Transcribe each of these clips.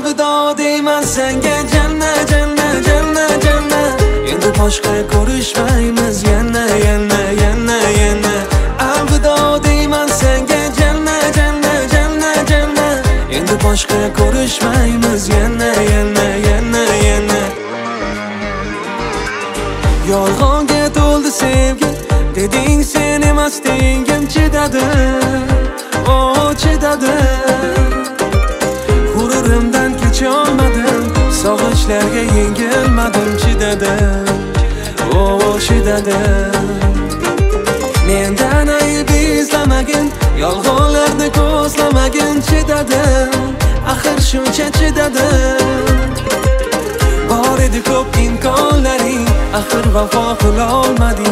Alvido deyman senga janna janna janna janna. Endi boshqa ko'rishmaymiz yana yana yana yana. Alvido deyman senga janna janna janna janna. Endi boshqa ko'rishmaymiz yana yana yana yana. Yolg'onga to'ldi sevgi, deding sen emasding, chidadim, oh chidadim. G'ururimdan kecholmadim, sog'inchlarga yengilmadim, chidadim, oh chidadim. Mendan ayb izlamagin, yolg'onlarni ko'zlamagin, chidadim, axir shuncha chidadim. Bor edi ko'p imkonlaring, axir vafo qilolmading,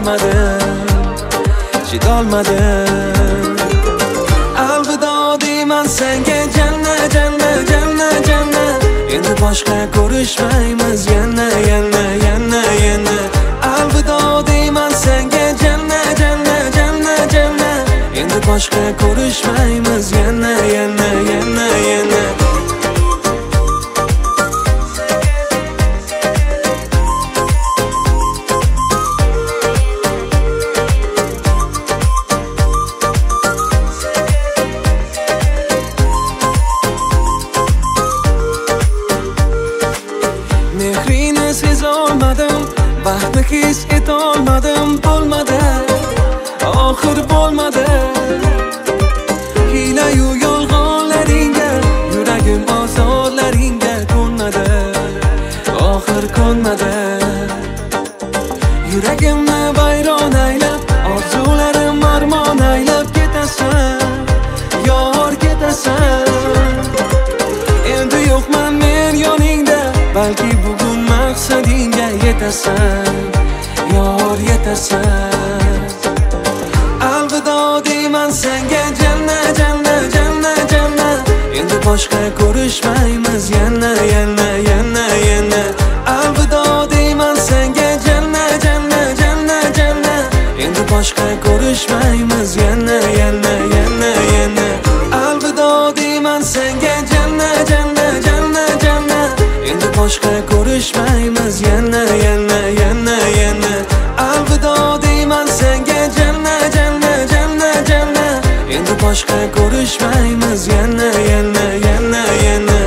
chidolmadim. Alvido deyman senga janna janna janna janna. Endi boshqa ko'rishmaymiz yana yana yana yana. Alvido deyman senga janna janna janna janna. Endi boshqa ko'rishmaymiz yana yana yana yana. Mehrini sezolmadim, baxtni his etolmadim, bo'lmadi, oxir bo'lmadi. Hiyla-yu yolg'onlaringga, yuragim ozorlaringga ko'nmadi, oxir ko'nmadi. Yuragimni vayron aylab, orzularim armon aylab ketasan, yor ketasan. Endi yo'qman men yoningda, balki bugun maqsadingga yetasan, yor yetasan. Alvido deyman senga janna janna janna janna. Endi boshqa ko'rishmaymiz yana yana yana yana. Alvido deyman senga janna janna janna janna. Endi boshqa ko'rishmaymiz yana yana yana yana. Alvido deyman senga janna janna janna janna. Endi boshqa ko'rishmaymiz yana yana yana yana. Alvido deyman senga janna janna janna janna. Endi boshqa ko'rishmaymiz yana yana yana yana.